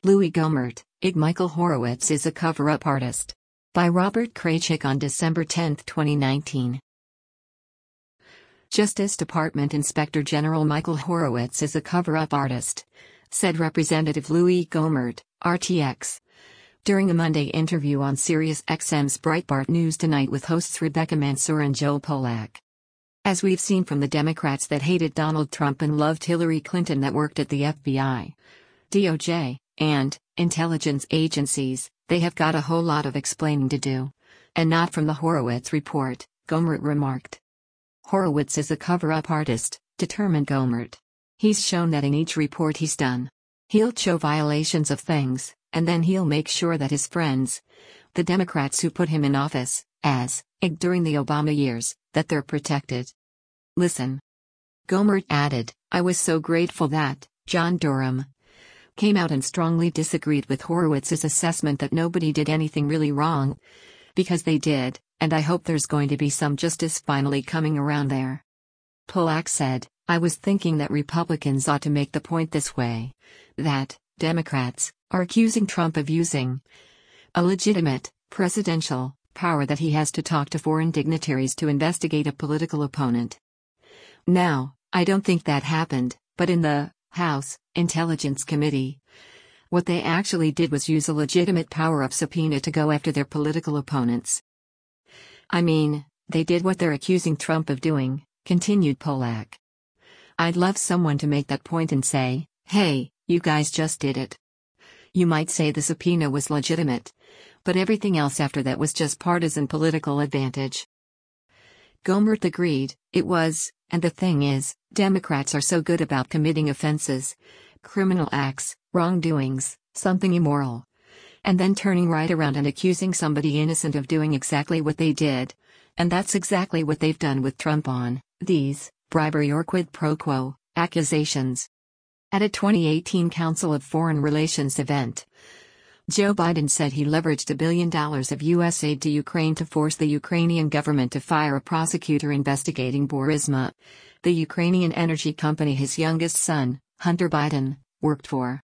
Louis Gohmert, Michael Horowitz is a cover-up artist. By Robert Kraychik on December 10, 2019. Justice Department Inspector General Michael Horowitz is a cover-up artist, said Representative Louis Gohmert, RTX. During a Monday interview on SiriusXM's Breitbart News Tonight with hosts Rebecca Mansour and Joel Pollak. As we've seen from the Democrats that hated Donald Trump and loved Hillary Clinton that worked at the FBI, DOJ, and intelligence agencies, they have got a whole lot of explaining to do. And not from the Horowitz report, Gohmert remarked. Horowitz is a cover-up artist, determined Gohmert. He's shown that in each report he's done. He'll show violations of things, and then he'll make sure that his friends, the Democrats who put him in office, during the Obama years, that they're protected. Listen. Gohmert added, I was so grateful that John Durham came out and strongly disagreed with Horowitz's assessment that nobody did anything really wrong. Because they did, and I hope there's going to be some justice finally coming around there. Pollak said, I was thinking that Republicans ought to make the point this way. That Democrats are accusing Trump of using a legitimate, presidential power that he has to talk to foreign dignitaries to investigate a political opponent. Now, I don't think that happened, but in the House Intelligence Committee, what they actually did was use a legitimate power of subpoena to go after their political opponents. I mean, they did what they're accusing Trump of doing, continued Pollak. I'd love someone to make that point and say, hey, you guys just did it. You might say the subpoena was legitimate, but everything else after that was just partisan political advantage. Gohmert agreed, it was, and the thing is, Democrats are so good about committing offenses, criminal acts, wrongdoings, something immoral, and then turning right around and accusing somebody innocent of doing exactly what they did. And that's exactly what they've done with Trump on these bribery or quid pro quo accusations. At a 2018 Council of Foreign Relations event, Joe Biden said he leveraged $1 billion of U.S. aid to Ukraine to force the Ukrainian government to fire a prosecutor investigating Burisma, the Ukrainian energy company his youngest son, Hunter Biden, worked for.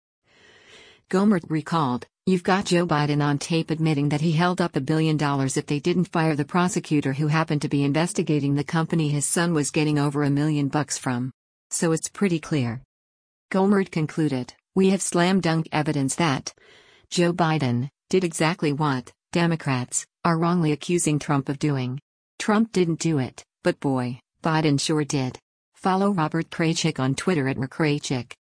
Gohmert recalled, you've got Joe Biden on tape admitting that he held up $1 billion if they didn't fire the prosecutor who happened to be investigating the company his son was getting over $1 million from. So it's pretty clear. Gohmert concluded, we have slam dunk evidence that Joe Biden did exactly what Democrats are wrongly accusing Trump of doing. Trump didn't do it, but boy, Biden sure did. Follow Robert Kraychik on Twitter @RKraychik.